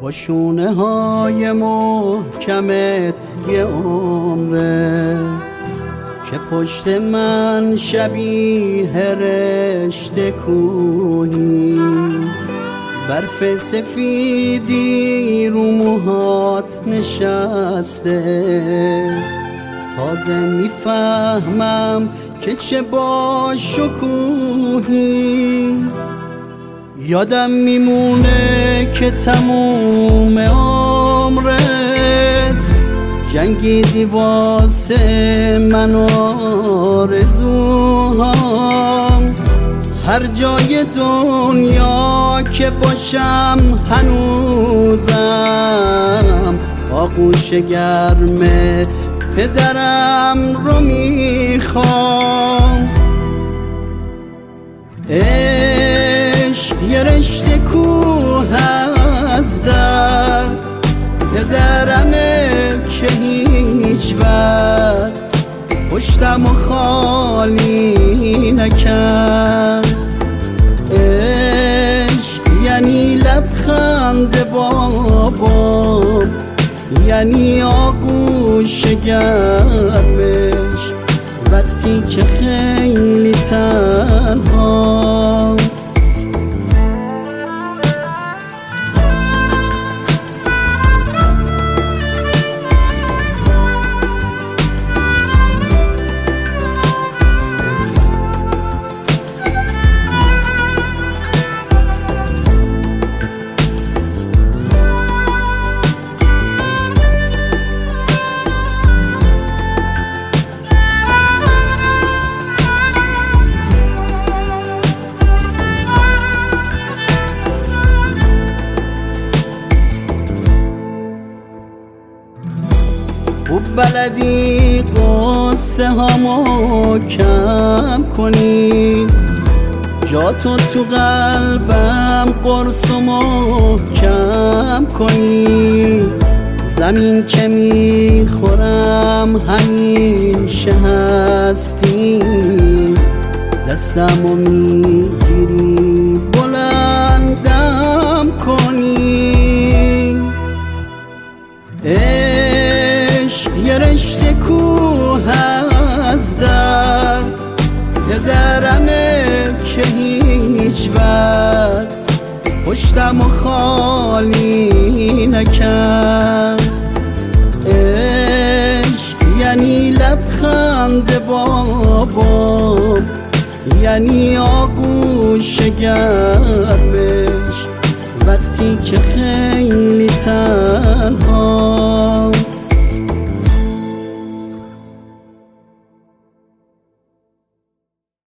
با شونه های محکمت یه عمره که پشت من شبیه رشته کوهی، برف سفیدی رو موهات نشسته. تازه میفهمم که چه با شکوهی. یادم میمونه که تموم عمرت جنگیدی واسه من و آرزوهام. هر جای دنیا که باشم هنوزم آغوش گرم پدرم رو میخوام. عشق یه رشته کوه از درد، پدرمه که هیچ وقت پشتم و خالی نکرد. عشق یعنی لبخند بابام، یعنی آغوش گرمش وقتی که خیلی تنها. خوب بلدی قصه هامو کم کنی، جاتو تو قلبم قرص و محکم کنی. زمین که میخورم همیشه هستی، دستمو میگیری بلندم کنی. یه رشته کوه از درد، پدرمه که هیچ وقت پشتم و خالی نکرد. عشق یعنی لبخند بابام، یعنی آغوش گرمش وقتی که خیلی